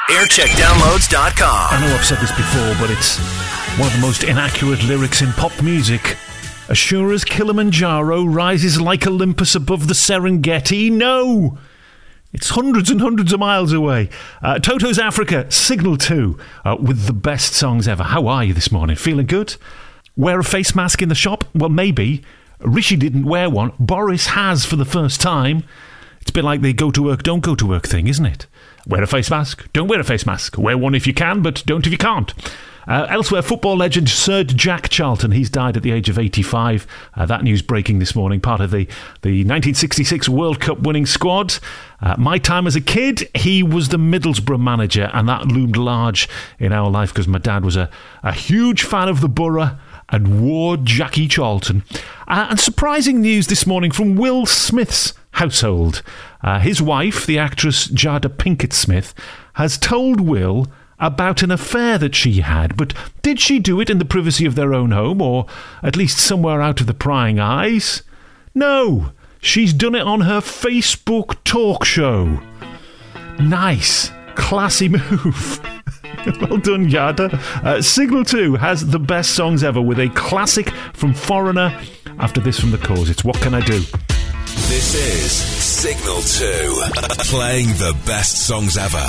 aircheckdownloads.com. I know I've said this before, but it's one of the most inaccurate lyrics in pop music. As sure as Kilimanjaro rises like Olympus above the Serengeti, no! It's hundreds and hundreds of miles away. Toto's Africa, Signal 2, with the best songs ever. How are you this morning? Feeling good? Wear a face mask in the shop? Well, maybe. Rishi didn't wear one. Boris has for the first time. It's a bit like the go to work, don't go to work thing, isn't it? Wear a face mask, don't wear a face mask. Wear one if you can, but don't if you can't. Elsewhere, football legend Sir Jack Charlton. He's died at the age of 85. That news breaking this morning, part of the 1966 World Cup winning squad. My time as a kid, he was the Middlesbrough manager, and that loomed large in our life because my dad was a huge fan of the Borough and wore Jackie Charlton. And surprising news this morning from Will Smith's household. His wife, the actress Jada Pinkett Smith, has told Will about an affair that she had, but did she do it in the privacy of their own home, or at least somewhere out of the prying eyes? No, she's done it on her Facebook talk show. Nice, classy move. Well done, Yada. Signal 2 has the best songs ever with a classic from Foreigner. After this from The Cause, it's What Can I Do? This is Signal 2, playing the best songs ever.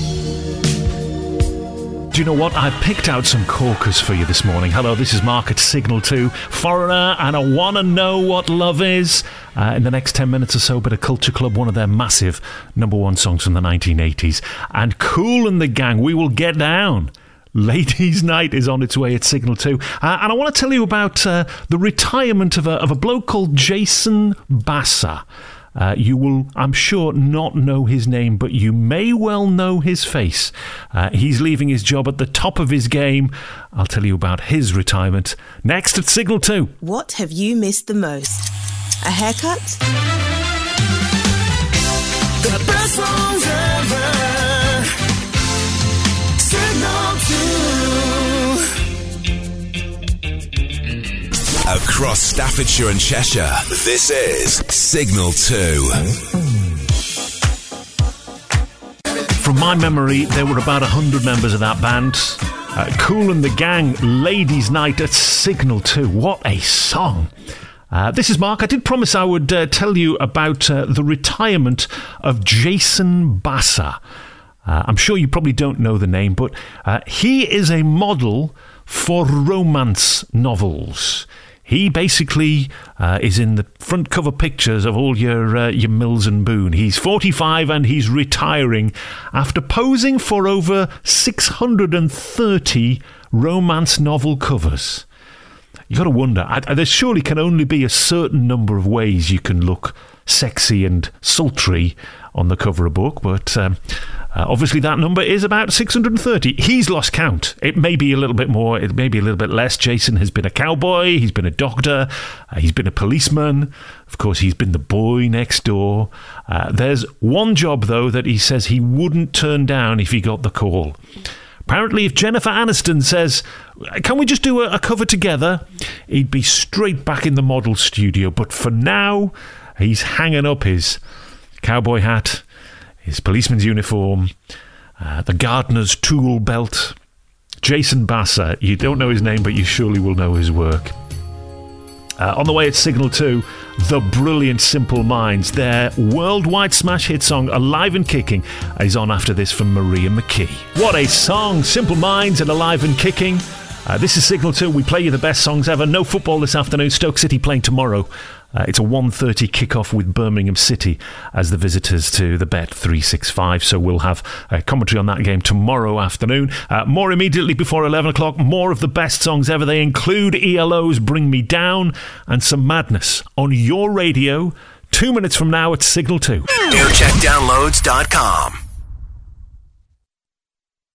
Do you know what? I picked out some corkers for you this morning. Hello, this is Mark at Signal 2, Foreigner, and I want to know what love is. In the next 10 minutes or so, bit of Culture Club, one of their massive number one songs from the 1980s. And Kool and the Gang, We Will Get Down. Ladies' Night is on its way at Signal 2. And I want to tell you about the retirement of a bloke called Jason Bassa. You will, I'm sure, not know his name, but you may well know his face. He's leaving his job at the top of his game. I'll tell you about his retirement next at Signal 2. What have you missed the most? A haircut? The best songs ever. Signal 2. Across Staffordshire and Cheshire, this is Signal 2. From my memory, there were about 100 members of that band. Kool and the Gang, Ladies' Night at Signal 2. What a song. This is Mark. I did promise I would tell you about the retirement of Jason Bassa. I'm sure you probably don't know the name, but he is a model for romance novels. He basically is in the front cover pictures of all your Mills and Boon. He's 45 and he's retiring after posing for over 630 romance novel covers. You got to wonder, there surely can only be a certain number of ways you can look sexy and sultry on the cover of a book, but obviously that number is about 630. He's lost count. It may be a little bit more, it may be a little bit less. Jason has been a cowboy, he's been a doctor, he's been a policeman, of course he's been the boy next door. There's one job though that he says he wouldn't turn down if he got the call. Apparently, if Jennifer Aniston says, can we just do a cover together? He'd be straight back in the model studio. But for now, he's hanging up his cowboy hat, his policeman's uniform, the gardener's tool belt. Jason Bassa, you don't know his name, but you surely will know his work. On the way at Signal 2, the brilliant Simple Minds. Their worldwide smash hit song, Alive and Kicking, is on after this from Maria McKee. What a song! Simple Minds and Alive and Kicking. This is Signal 2. We play you the best songs ever. No football this afternoon. Stoke City playing tomorrow. It's a 1:30 kickoff with Birmingham City as the visitors to the Bet365. So we'll have commentary on that game tomorrow afternoon. More immediately before 11 o'clock. More of the best songs ever. They include ELO's Bring Me Down and some madness on your radio. 2 minutes from now at Signal 2. aircheckdownloads.com.